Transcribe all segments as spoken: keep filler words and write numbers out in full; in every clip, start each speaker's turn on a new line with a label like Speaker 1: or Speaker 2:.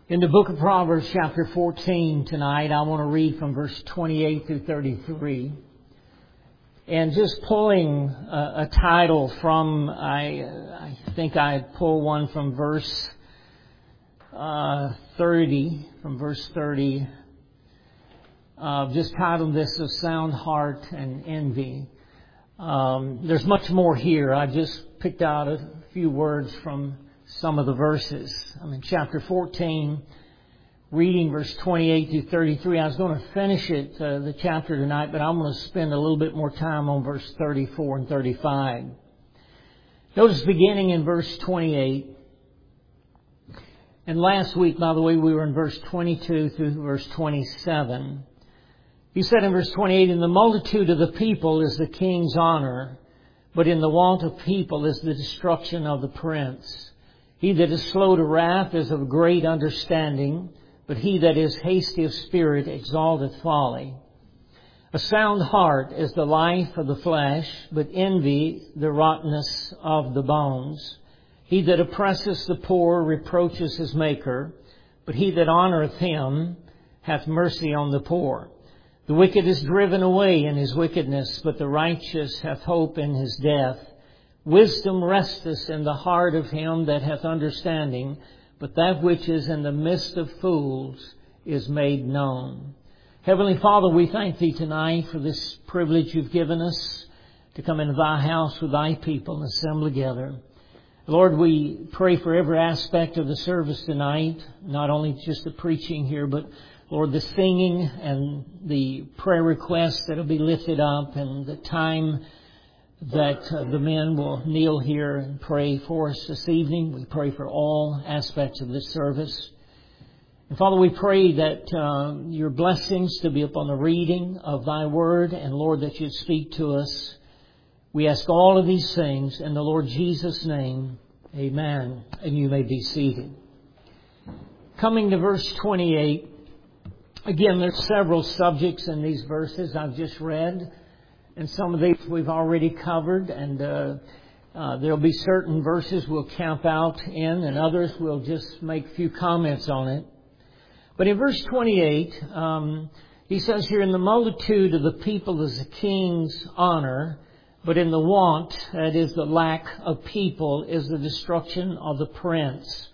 Speaker 1: In the book of Proverbs, chapter fourteen tonight, I want to read from verse twenty-eight through thirty-three. And just pulling a, a title from, I, I think I pull one from verse uh, thirty, from verse thirty. Uh, just titled this, A Sound Heart and Envy. Um, there's much more here. I just picked out a few words from some of the verses. I'm in chapter fourteen, reading verse twenty-eight through thirty-three. I was going to finish it, uh, the chapter tonight, but I'm going to spend a little bit more time on verse thirty-four and thirty-five. Notice beginning in verse twenty-eight. And last week, by the way, we were in verse twenty-two through verse twenty-seven. He said in verse twenty-eight, "In the multitude of the people is the king's honor, but in the want of people is the destruction of the prince. He that is slow to wrath is of great understanding, but he that is hasty of spirit exalteth folly. A sound heart is the life of the flesh, but envy the rottenness of the bones. He that oppresseth the poor reproaches his maker, but he that honoureth him hath mercy on the poor. The wicked is driven away in his wickedness, but the righteous hath hope in his death. Wisdom resteth in the heart of him that hath understanding, but that which is in the midst of fools is made known." Heavenly Father, we thank Thee tonight for this privilege You've given us to come into Thy house with Thy people and assemble together. Lord, we pray for every aspect of the service tonight, not only just the preaching here, but Lord, the singing and the prayer requests that will be lifted up and the time that uh, the men will kneel here and pray for us this evening. We pray for all aspects of this service. And Father, we pray that uh, Your blessings to be upon the reading of Thy Word, and Lord, that You'd speak to us. We ask all of these things in the Lord Jesus' name. Amen. And you may be seated. Coming to verse twenty-eight. Again, there's several subjects in these verses I've just read. And some of these we've already covered. And uh, uh, there'll be certain verses we'll camp out in, and others we'll just make a few comments on it. But in verse twenty-eight, um, he says here, "In the multitude of the people is the king's honor, but in the want, that is the lack of people, is the destruction of the prince."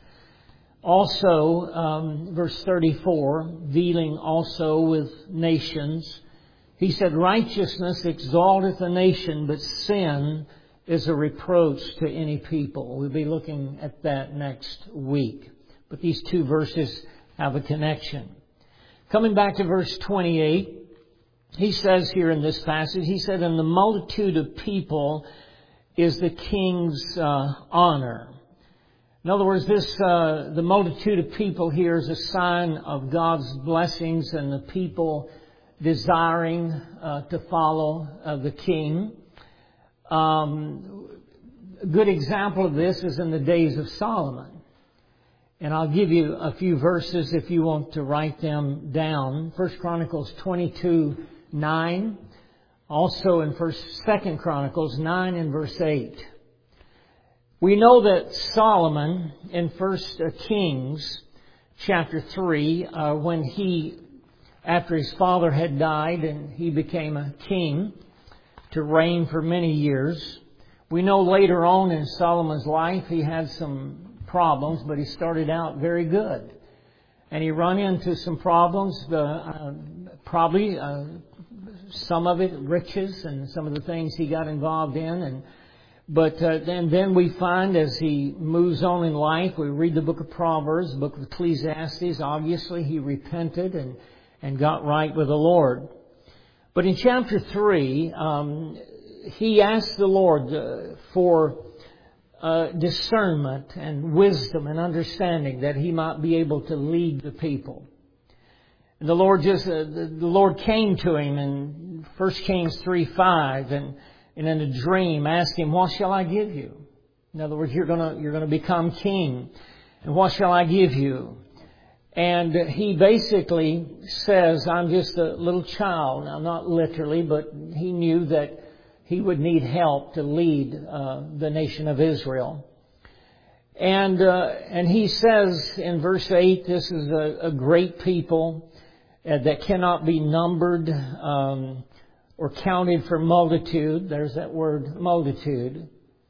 Speaker 1: Also, um, verse thirty-four, dealing also with nations, he said, "Righteousness exalteth a nation, but sin is a reproach to any people." We'll be looking at that next week. But these two verses have a connection. Coming back to verse twenty-eight, he says here in this passage, he said, "In the multitude of people is the king's uh, honor." In other words, this uh, the multitude of people here is a sign of God's blessings and the people desiring uh, to follow uh, the king. Um, a good example of this is in the days of Solomon. And I'll give you a few verses if you want to write them down. First Chronicles twenty-two nine. Also in First Second Chronicles nine and verse eight. We know that Solomon in First Kings chapter three, uh, when he, after his father had died and he became a king to reign for many years, we know later on in Solomon's life he had some problems, but he started out very good. And he run into some problems, uh, uh, probably uh, some of it riches and some of the things he got involved in. And But uh, then, then we find as he moves on in life, we read the book of Proverbs, the book of Ecclesiastes. Obviously, he repented and, and got right with the Lord. But in chapter three, um, he asked the Lord uh, for uh, discernment and wisdom and understanding that he might be able to lead the people. And the Lord just uh, the, the Lord came to him in First Kings three five and. And in a dream, ask him, "What shall I give you?" In other words, you're going to you're going to become king. And what shall I give you? And he basically says, "I'm just a little child." Now, not literally, but he knew that he would need help to lead uh, the nation of Israel. And uh, and he says in verse eight, this is a, a great people uh, that cannot be numbered um, or counted for multitude. There's that word, multitude.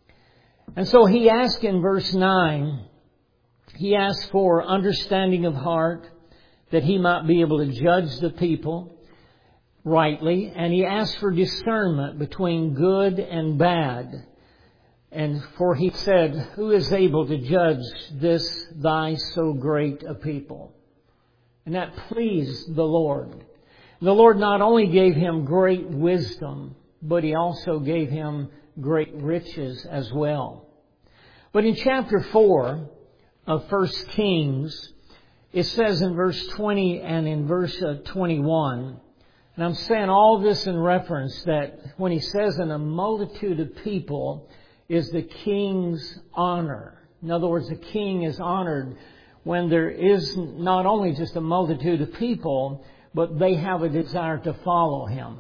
Speaker 1: And so he asked in verse nine, he asked for understanding of heart, that he might be able to judge the people rightly. And he asked for discernment between good and bad. And for he said, who is able to judge this thy so great a people? And that pleased the Lord. The Lord not only gave him great wisdom, but he also gave him great riches as well. But in chapter four of First Kings, it says in verse twenty and in verse twenty-one, and I'm saying all this in reference that when he says in a multitude of people is the king's honor. In other words, the king is honored when there is not only just a multitude of people, but they have a desire to follow him.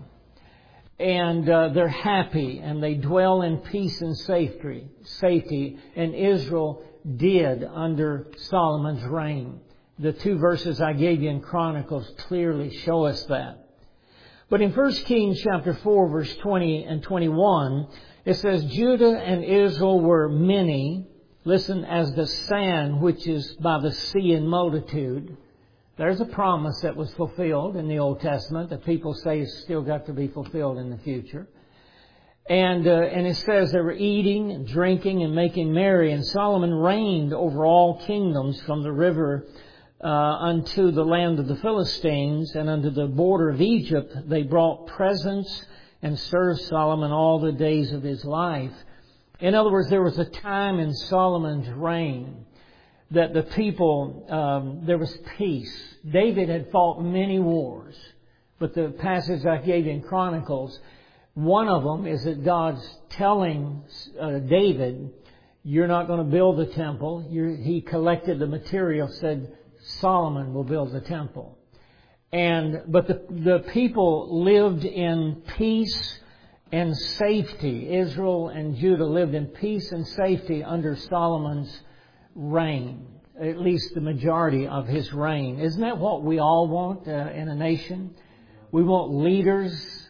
Speaker 1: And uh, they're happy and they dwell in peace and safety. Safety, and Israel did under Solomon's reign. The two verses I gave you in Chronicles clearly show us that. But in First Kings chapter four, verse twenty and twenty-one, it says, Judah and Israel were many, listen, as the sand which is by the sea in multitude. There's a promise that was fulfilled in the Old Testament that people say is still got to be fulfilled in the future. And uh, and it says they were eating and drinking and making merry. And Solomon reigned over all kingdoms from the river uh, unto the land of the Philistines, and unto the border of Egypt. They brought presents and served Solomon all the days of his life. In other words, there was a time in Solomon's reign that the people, um, there was peace. David had fought many wars. But the passage I gave in Chronicles, one of them is that God's telling uh, David, you're not going to build the temple. You're, he collected the material, said Solomon will build the temple. And but the the people lived in peace and safety. Israel and Judah lived in peace and safety under Solomon's reign, at least the majority of his reign. Isn't that what we all want uh, in a nation? We want leaders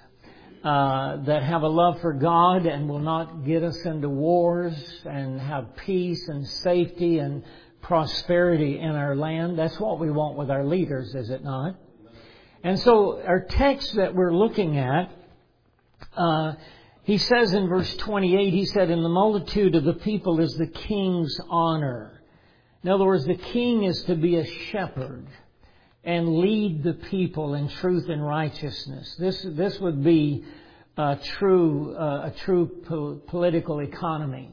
Speaker 1: uh, that have a love for God and will not get us into wars, and have peace and safety and prosperity in our land. That's what we want with our leaders, is it not? And so our text that we're looking at, uh, he says in verse twenty-eight, he said, in the multitude of the people is the king's honor. In other words, the king is to be a shepherd and lead the people in truth and righteousness. This this would be a true uh, a true po- political economy.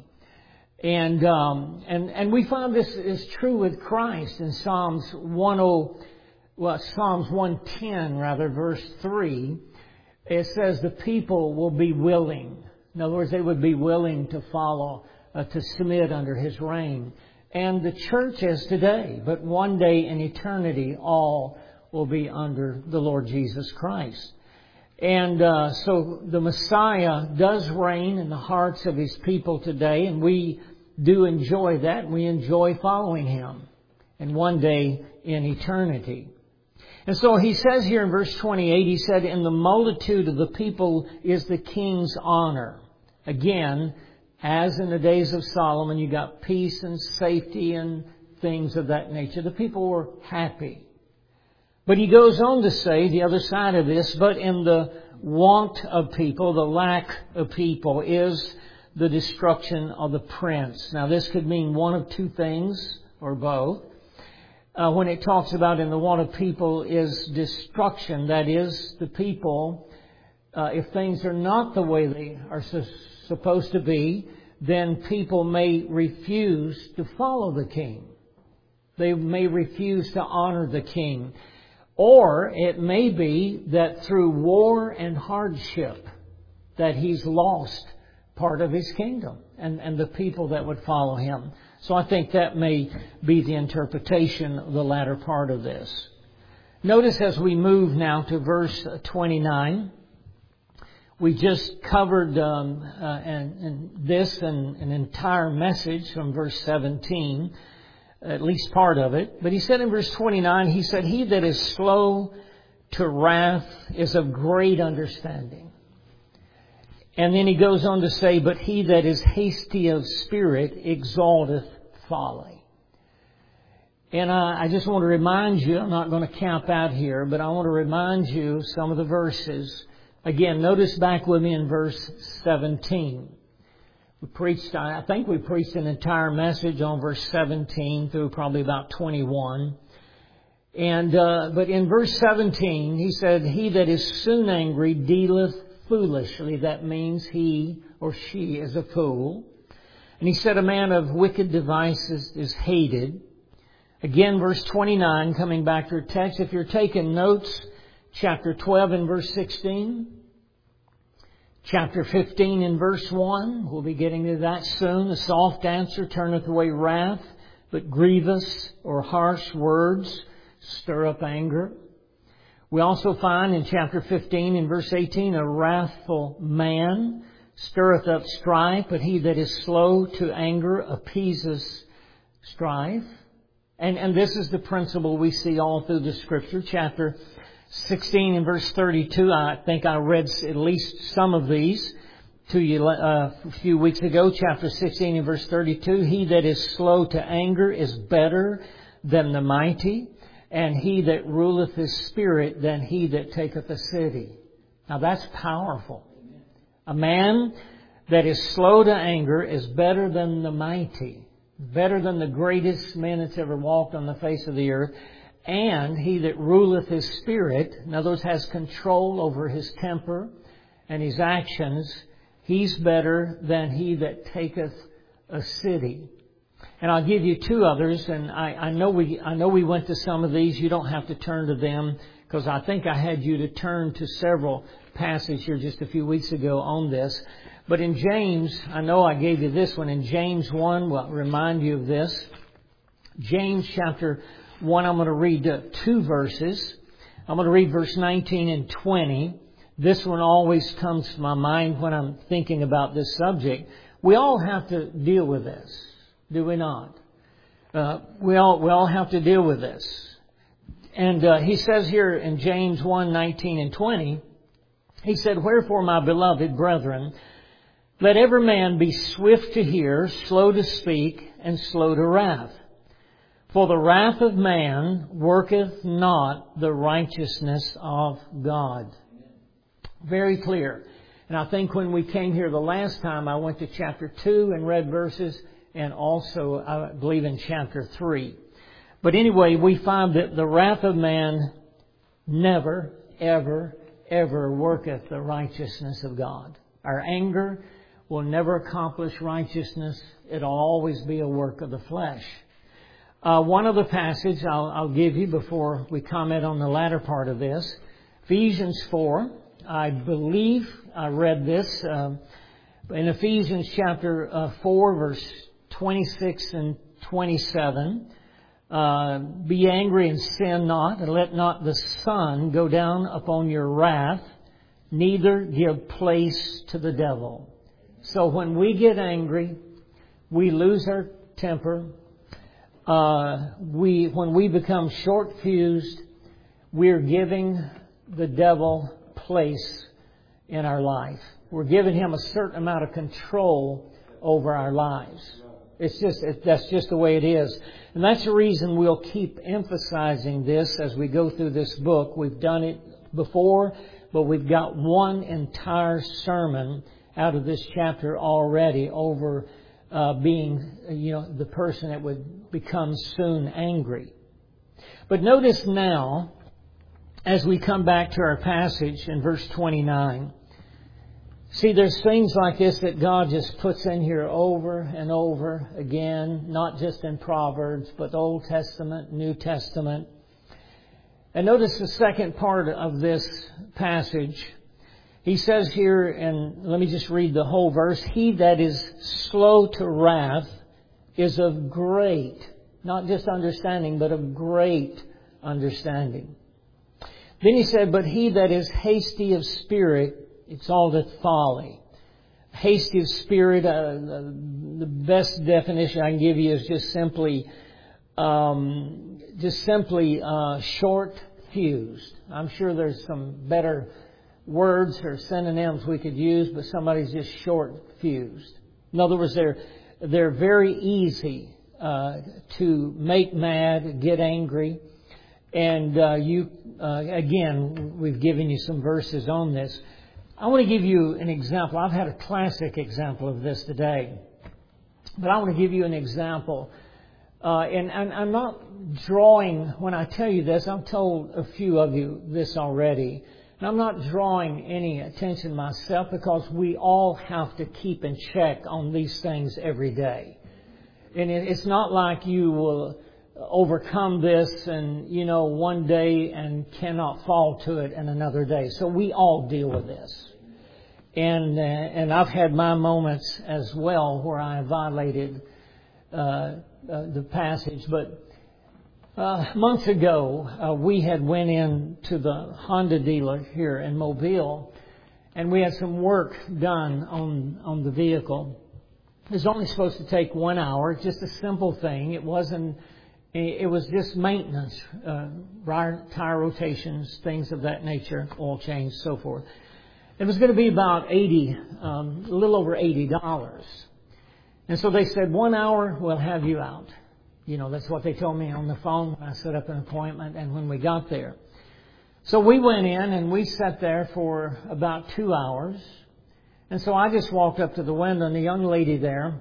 Speaker 1: And um, and and we find this is true with Christ in Psalms one oh. Well, Psalms one ten, rather, verse three, it says the people will be willing. In other words, they would be willing to follow, uh, to submit under his reign. And the church is today, but one day in eternity, all will be under the Lord Jesus Christ. And uh, so the Messiah does reign in the hearts of his people today, and we do enjoy that. We enjoy following him. And one day in eternity. And so he says here in verse twenty-eight, he said, in the multitude of the people is the king's honor. Again, as in the days of Solomon, you got peace and safety and things of that nature. The people were happy. But he goes on to say, the other side of this, but in the want of people, the lack of people, is the destruction of the prince. Now this could mean one of two things, or both. Uh, when it talks about in the want of people is destruction, that is, the people, uh, if things are not the way they are su- supposed to be, then people may refuse to follow the king. They may refuse to honor the king. Or it may be that through war and hardship that he's lost part of his kingdom and, and the people that would follow him. So I think that may be the interpretation of the latter part of this. Notice as we move now to verse twenty-nine, We just covered um, uh, and, and this and an entire message from verse seventeen, at least part of it. But he said in verse twenty-nine, he said, he that is slow to wrath is of great understanding. And then he goes on to say, but he that is hasty of spirit exalteth folly. And I, I just want to remind you, I'm not going to camp out here, but I want to remind you some of the verses. Again, notice back with me in verse seventeen. We preached, I think we preached an entire message on verse seventeen through probably about twenty-one. And, uh, but in verse seventeen, he said, he that is soon angry dealeth foolishly. That means he or she is a fool. And he said, a man of wicked devices is hated. Again, verse twenty-nine, coming back to our text. If you're taking notes, chapter twelve and verse sixteen. Chapter fifteen and verse one. We'll be getting to that soon. The soft answer turneth away wrath, but grievous or harsh words stir up anger. We also find in chapter fifteen and verse eighteen, a wrathful man stirreth up strife, but he that is slow to anger appeases strife. And, and this is the principle we see all through the Scripture. Chapter sixteen and verse thirty-two, I think I read at least some of these to you uh, a few weeks ago. Chapter sixteen and verse thirty-two, he that is slow to anger is better than the mighty, and he that ruleth his spirit than he that taketh a city. Now that's powerful. A man that is slow to anger is better than the mighty, better than the greatest man that's ever walked on the face of the earth. And he that ruleth his spirit, in other words, has control over his temper and his actions, he's better than he that taketh a city. And I'll give you two others, and I, I know we I know we went to some of these. You don't have to turn to them, because I think I had you to turn to several passages here just a few weeks ago on this. But in James, I know I gave you this one. In James one, well, I'll remind you of this. James chapter one, I'm going to read uh, two verses. I'm going to read verse nineteen and twenty. This one always comes to my mind when I'm thinking about this subject. We all have to deal with this, do we not? Uh, we all we all have to deal with this. And uh, he says here in James one, nineteen and twenty, he said, wherefore, my beloved brethren, let every man be swift to hear, slow to speak, and slow to wrath. For the wrath of man worketh not the righteousness of God. Very clear. And I think when we came here the last time, I went to chapter two and read verses, and also I believe in chapter three. But anyway, we find that the wrath of man never, ever, ever worketh the righteousness of God. Our anger will never accomplish righteousness. It'll always be a work of the flesh. Uh, one other passage I'll, I'll give you before we comment on the latter part of this. Ephesians four. I believe I read this uh, in Ephesians chapter uh, four, verse twenty-six and twenty-seven. Uh, be angry and sin not, and let not the sun go down upon your wrath, neither give place to the devil. So when we get angry, we lose our temper. Uh, we, when we become short-fused, we're giving the devil place in our life. We're giving him a certain amount of control over our lives. It's just, it, that's just the way it is. And that's the reason we'll keep emphasizing this as we go through this book. We've done it before, but we've got one entire sermon out of this chapter already over Uh, being, you know, the person that would become soon angry. But notice now, as we come back to our passage in verse twenty-nine, see, there's things like this that God just puts in here over and over again, not just in Proverbs, but Old Testament, New Testament. And notice the second part of this passage. He says here, and let me just read the whole verse, he that is slow to wrath is of great, not just understanding, but of great understanding. Then he said, but he that is hasty of spirit It's all the folly. Hasty of spirit, uh, the, the best definition I can give you is just simply, um, just simply uh, short-fused. I'm sure there's some better words or synonyms we could use, but somebody's just short-fused. In other words, they're they're very easy uh, to make mad, get angry, and uh, you uh, again, we've given you some verses on this. I want to give you an example. I've had a classic example of this today, but I want to give you an example. Uh, and, and I'm not drawing, when I tell you this, I've told a few of you this already, and I'm not drawing any attention myself because we all have to keep in check on these things every day. And it, it's not like you will overcome this and, you know, one day and cannot fall to it in another day. So we all deal with this. And uh, and I've had my moments as well where I violated uh, uh, the passage. But uh, months ago, uh, we had went in to the Honda dealer here in Mobile, and we had some work done on on the vehicle. It was only supposed to take one hour, just a simple thing. It wasn't. It was just maintenance, uh, tire rotations, things of that nature, oil change, so forth. It was going to be about eighty, um, a little over eighty dollars. And so they said, one hour, we'll have you out. You know, that's what they told me on the phone when I set up an appointment and when we got there. So we went in and we sat there for about two hours. And so I just walked up to the window and the young lady there,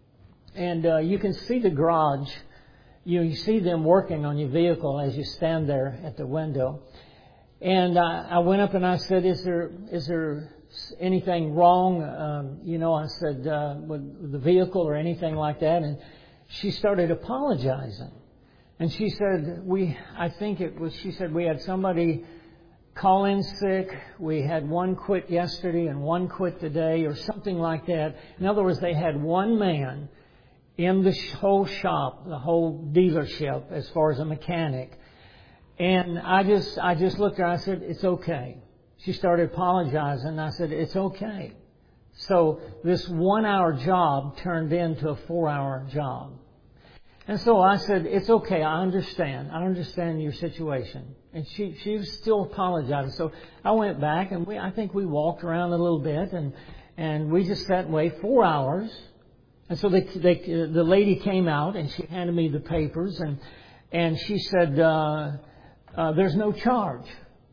Speaker 1: and uh, you can see the garage. You, you see them working on your vehicle as you stand there at the window. And I, I went up and I said, is there is there anything wrong, um, you know, I said, uh, with the vehicle or anything like that? And she started apologizing. And she said, we, I think it was, she said, we had somebody call in sick. We had one quit yesterday and one quit today or something like that. In other words, they had one man in the whole shop, the whole dealership, as far as a mechanic. And I just, I just looked at her. I said, it's okay. She started apologizing. I said, it's okay. So this one-hour job turned into a four-hour job. And so I said, it's okay. I understand. I understand your situation. And she, she was still apologizing. So I went back and we, I think we walked around a little bit and, and we just sat and waited four hours. And so they, they, the lady came out and she handed me the papers and, and she said, uh, uh, there's no charge.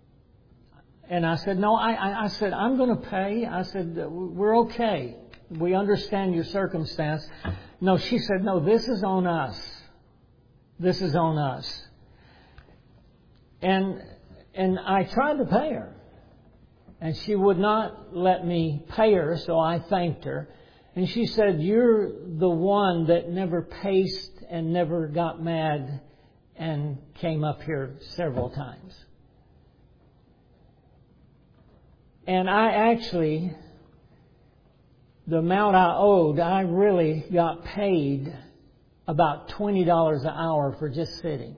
Speaker 1: And I said, no, I, I, I said, I'm going to pay. I said, we're okay. We understand your circumstance. No, she said, no, this is on us. This is on us. And, and I tried to pay her. And she would not let me pay her, so I thanked her. And she said, you're the one that never paced and never got mad and came up here several times. And I actually, the amount I owed, I really got paid about twenty dollars an hour for just sitting.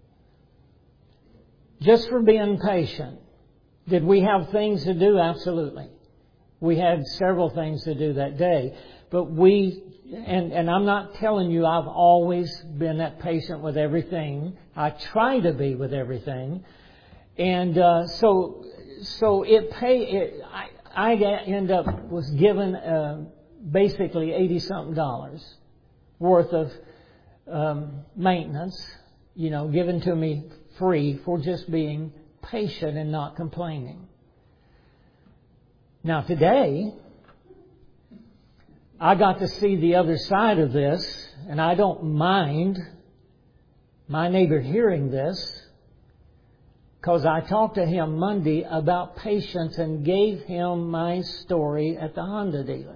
Speaker 1: Just for being patient. Did we have things to do? Absolutely. We had several things to do that day. But we, and, and I'm not telling you I've always been that patient with everything. I try to be with everything. And uh, so so it pay. It, I, I end up was given uh, basically eighty-something dollars worth of um, maintenance, you know, given to me free for just being patient and not complaining. Now today, I got to see the other side of this, and I don't mind my neighbor hearing this, because I talked to him Monday about patience and gave him my story at the Honda dealer.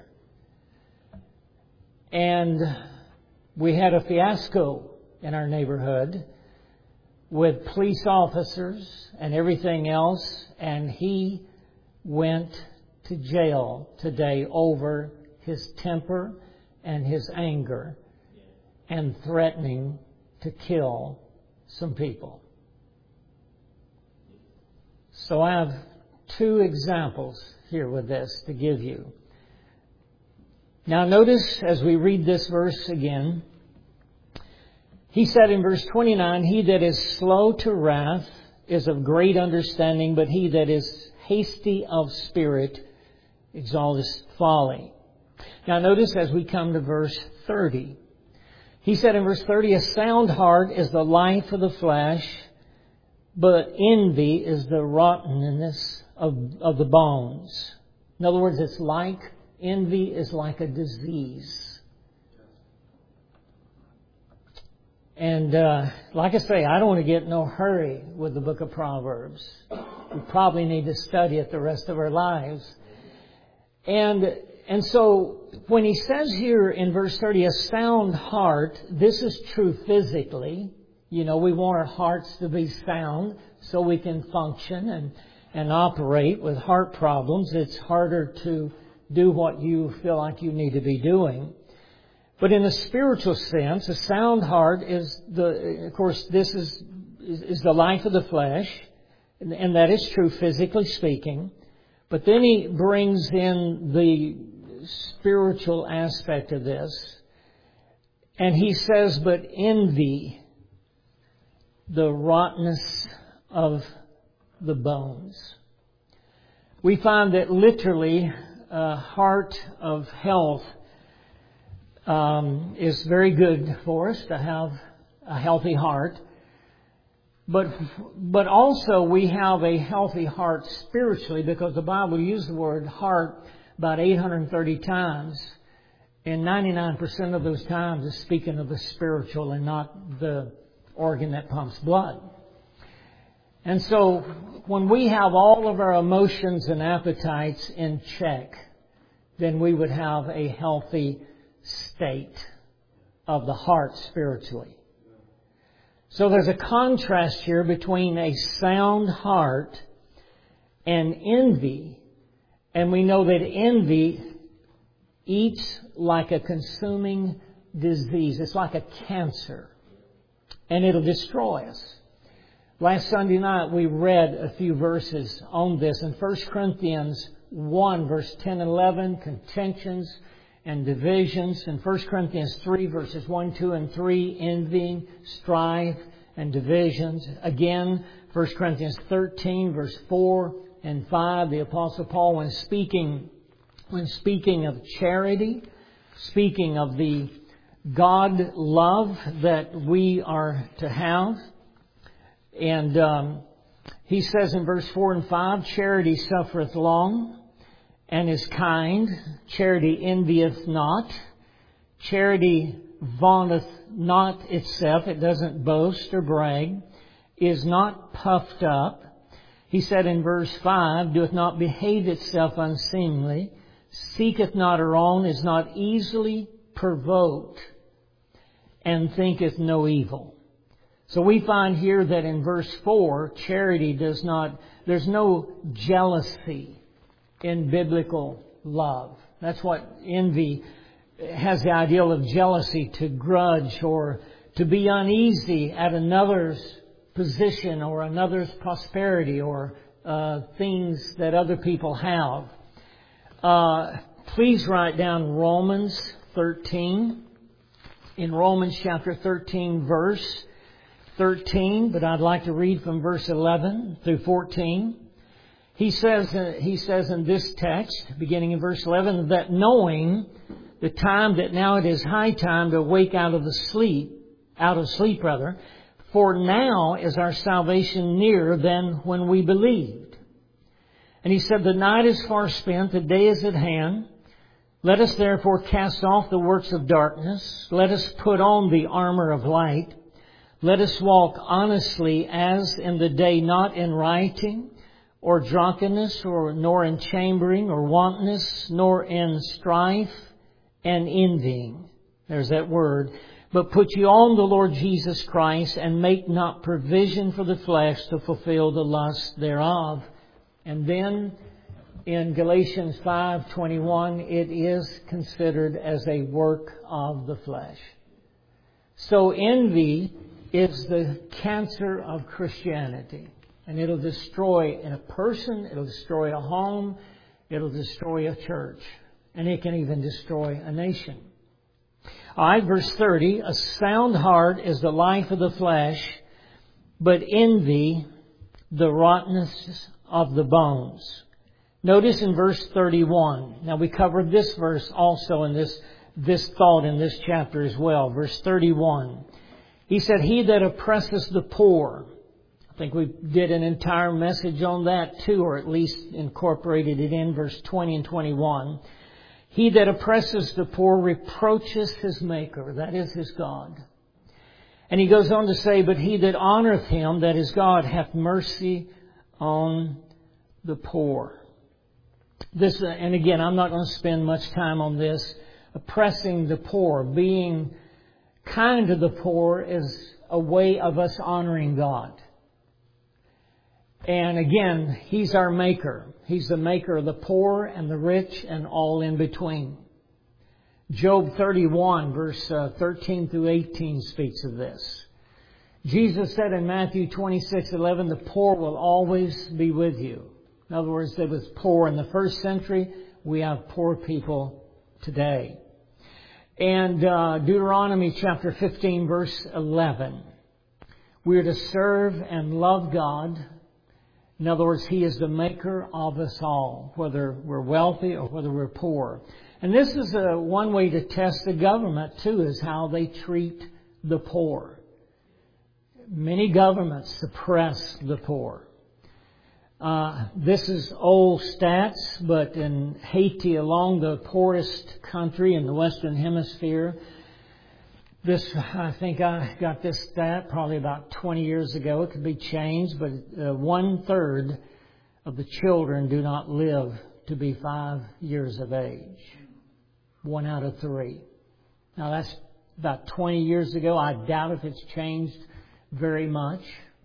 Speaker 1: And we had a fiasco in our neighborhood with police officers and everything else, and he went to jail today over his temper and his anger and threatening to kill some people. So I've two examples here with this to give you. Now notice as we read this verse again, he said in verse twenty-nine, he that is slow to wrath is of great understanding, but he that is hasty of spirit exalteth folly. Now notice as we come to verse thirty. He said in verse thirty, a sound heart is the life of the flesh, but envy is the rottenness of, of the bones. In other words, it's like, envy is like a disease. And uh, like I say, I don't want to get in no hurry with the book of Proverbs. We probably need to study it the rest of our lives. And and so when he says here in verse thirty, a sound heart, this is true physically. You know, we want our hearts to be sound so we can function and, and operate. With heart problems, it's harder to do what you feel like you need to be doing. But in a spiritual sense, a sound heart is the, of course, this is, is, is the life of the flesh. And, and that is true physically speaking. But then he brings in the spiritual aspect of this. And he says, but envy, the rottenness of the bones. We find that literally a heart of health um, is very good for us to have a healthy heart. But but also we have a healthy heart spiritually, because the Bible uses the word heart about eight hundred thirty times. And ninety-nine percent of those times is speaking of the spiritual and not the organ that pumps blood. And so when we have all of our emotions and appetites in check, then we would have a healthy state of the heart spiritually. So there's a contrast here between a sound heart and envy. And we know that envy eats like a consuming disease. It's like a cancer. And it'll destroy us. Last Sunday night we read a few verses on this. In First Corinthians one, verse ten and eleven, contentions and divisions. In First Corinthians three, verses one, two, and three, envying, strife, and divisions. Again, First Corinthians thirteen, verse four and five, the Apostle Paul, when speaking, when speaking of charity, speaking of the God love that we are to have. And um, he says in verse four and five, charity suffereth long and is kind. Charity envieth not. Charity vaunteth not itself. It doesn't boast or brag. Is not puffed up. He said in verse five, doeth not behave itself unseemly. Seeketh not her own. Is not easily provoked. And thinketh no evil. So we find here that in verse four, charity does not, there's no jealousy in biblical love. That's what envy has, the ideal of jealousy, to grudge or to be uneasy at another's position or another's prosperity or uh, things that other people have. Uh, please write down Romans thirteen. In Romans chapter thirteen, verse thirteen, but I'd like to read from verse eleven through fourteen. He says, uh, he says in this text, beginning in verse eleven, that knowing the time that now it is high time to wake out of the sleep, out of sleep rather, for now is our salvation nearer than when we believed. And he said, the night is far spent, the day is at hand. Let us therefore cast off the works of darkness. Let us put on the armor of light. Let us walk honestly as in the day, not in rioting or drunkenness, or nor in chambering or wantonness, nor in strife and envying. There's that word. But put you on the Lord Jesus Christ, and make not provision for the flesh to fulfill the lust thereof. And then in Galatians five twenty-one, it is considered as a work of the flesh. So envy is the cancer of Christianity. And it'll destroy a person, it'll destroy a home, it'll destroy a church. And it can even destroy a nation. All right, verse thirty. A sound heart is the life of the flesh, but envy the rottenness of the bones. Notice in verse thirty-one. Now we covered this verse also in this, this thought in this chapter as well. Verse thirty-one. He said, he that oppresses the poor. I think we did an entire message on that too, or at least incorporated it in verse twenty and twenty-one. He that oppresses the poor reproaches his Maker, that is his God. And he goes on to say, but he that honoreth him, that is God, hath mercy on the poor. This, and again, I'm not going to spend much time on this. Oppressing the poor, being kind to the poor is a way of us honoring God. And again, He's our Maker. He's the Maker of the poor and the rich and all in between. Job thirty-one, verse thirteen through eighteen speaks of this. Jesus said in Matthew twenty-six eleven, the poor will always be with you. In other words, there was poor in the first century. We have poor people today. And uh, Deuteronomy chapter fifteen, verse eleven. We are to serve and love God. In other words, He is the Maker of us all, whether we're wealthy or whether we're poor. And this is a, one way to test the government, too, is how they treat the poor. Many governments suppress the poor. Uh, this is old stats, but in Haiti, along the poorest country in the Western Hemisphere, this, I think I got this stat probably about twenty years ago. It could be changed, but uh, one third of the children do not live to be five years of age. One out of three. Now that's about twenty years ago. I doubt if it's changed very much.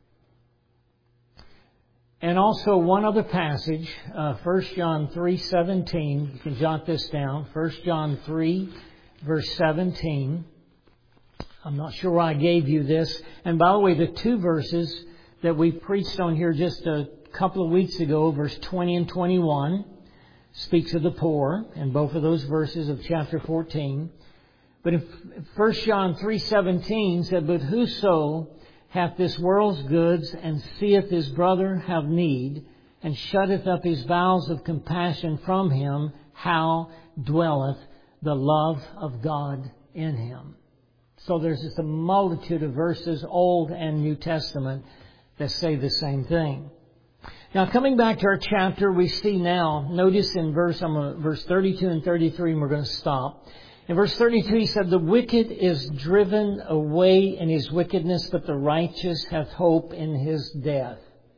Speaker 1: And also one other passage, uh, First John three seventeen. You can jot this down. First John three, verse seventeen. I'm not sure why I gave you this. And by the way, the two verses that we preached on here just a couple of weeks ago, verse twenty and twenty-one, speaks of the poor, and both of those verses of chapter fourteen. But in First John three seventeen said, but whoso hath this world's goods, and seeth his brother have need, and shutteth up his bowels of compassion from him, how dwelleth the love of God in him? So there's just a multitude of verses, Old and New Testament, that say the same thing. Now, coming back to our chapter, we see now, notice in verse, I'm gonna, verse thirty-two and thirty-three, and we're going to stop. In verse thirty-two, he said, the wicked is driven away in his wickedness, but the righteous hath hope in his death.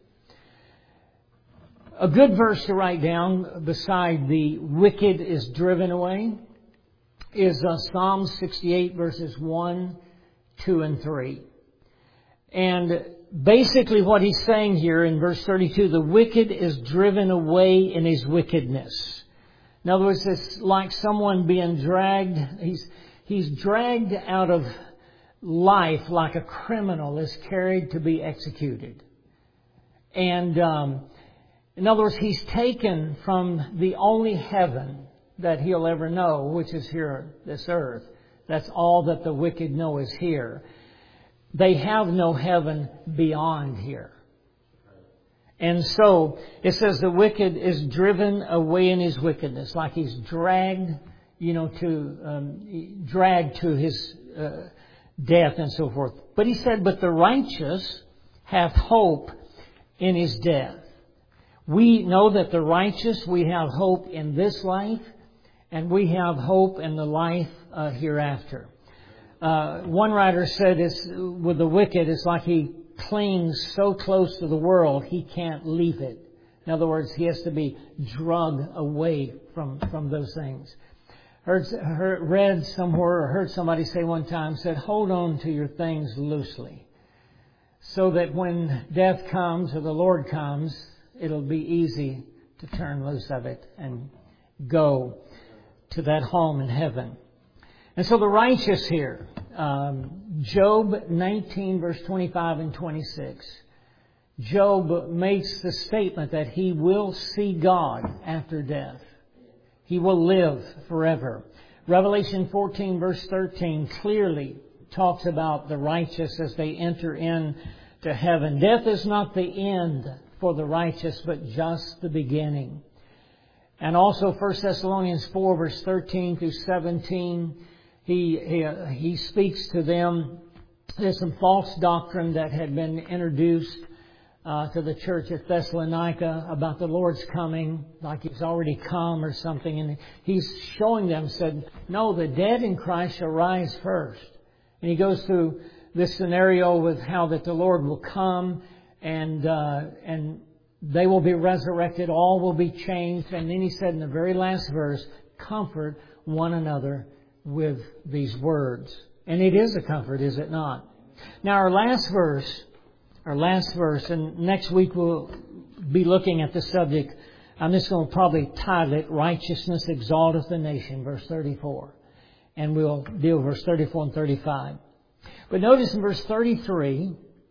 Speaker 1: A good verse to write down beside the wicked is driven away is uh, Psalm sixty-eight, verses one, two, and three. And basically what he's saying here in verse thirty-two, the wicked is driven away in his wickedness. In other words, it's like someone being dragged, he's, he's dragged out of life like a criminal is carried to be executed. And um, in other words, he's taken from the only heaven that he'll ever know, which is here, this earth. That's all that the wicked know is here. They have no heaven beyond here. And so it says the wicked is driven away in his wickedness, like he's dragged, you know, to um, dragged to his uh, death and so forth. But he said, but the righteous hath hope in his death. We know that the righteous, we have hope in this life, and we have hope in the life uh, hereafter. Uh, one writer said it's, with the wicked, it's like he clings so close to the world, he can't leave it. In other words, he has to be drugged away from, from those things. Heard, heard, read somewhere or heard somebody say one time, said, hold on to your things loosely, so that when death comes or the Lord comes, it'll be easy to turn loose of it and go to that home in heaven. And so the righteous here, um, Job nineteen, verse twenty-five and twenty-six. Job makes the statement that he will see God after death. He will live forever. Revelation fourteen verse thirteen clearly talks about the righteous as they enter in to heaven. Death is not the end for the righteous, but just the beginning. And also First Thessalonians four verse thirteen through seventeen, he, he, uh, he speaks to them. There's some false doctrine that had been introduced uh, to the church at Thessalonica about the Lord's coming, like He's already come or something. And He's showing them, said, no, the dead in Christ shall rise first. And He goes through this scenario with how that the Lord will come and uh, and they will be resurrected, all will be changed. And then He said in the very last verse, comfort one another with these words. And it is a comfort, is it not? Now our last verse, our last verse, and next week we'll be looking at the subject. I'm just going to probably title it, Righteousness Exalteth the Nation, verse thirty-four. And we'll deal with verse thirty-four and thirty-five. But notice in verse thirty-three,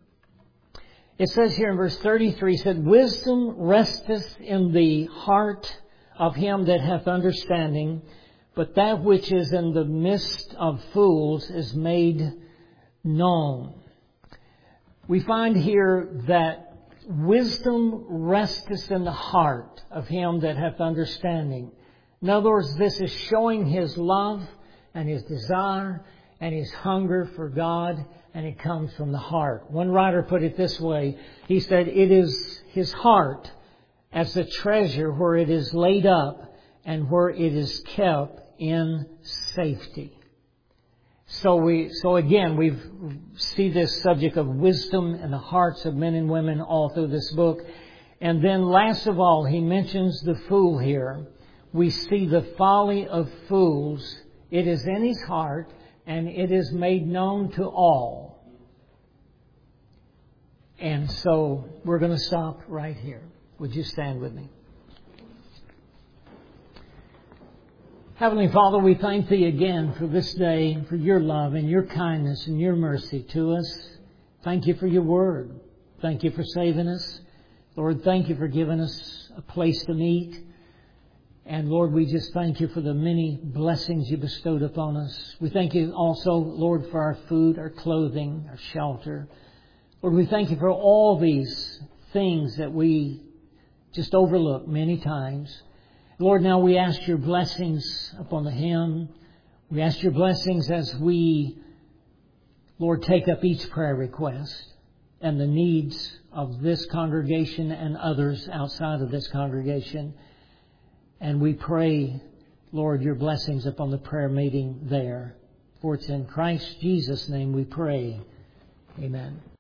Speaker 1: it says here in verse thirty-three, it said, wisdom resteth in the heart of him that hath understanding, but that which is in the midst of fools is made known. We find here that wisdom resteth in the heart of him that hath understanding. In other words, this is showing his love and his desire and his hunger for God, and it comes from the heart. One writer put it this way. He said, it is his heart as the treasure where it is laid up and where it is kept in safety. So we, so again, we see this subject of wisdom in the hearts of men and women all through this book. And then last of all, he mentions the fool here. We see the folly of fools. It is in his heart, and it is made known to all. And so we're going to stop right here. Would you stand with me? Heavenly Father, we thank Thee again for this day, for Your love and Your kindness and Your mercy to us. Thank You for Your Word. Thank You for saving us. Lord, thank You for giving us a place to meet. And Lord, we just thank You for the many blessings You bestowed upon us. We thank You also, Lord, for our food, our clothing, our shelter. Lord, we thank You for all these things that we just overlook many times. Lord, now we ask Your blessings upon the hymn. We ask Your blessings as we, Lord, take up each prayer request and the needs of this congregation and others outside of this congregation. And we pray, Lord, Your blessings upon the prayer meeting there. For it's in Christ Jesus' name we pray. Amen.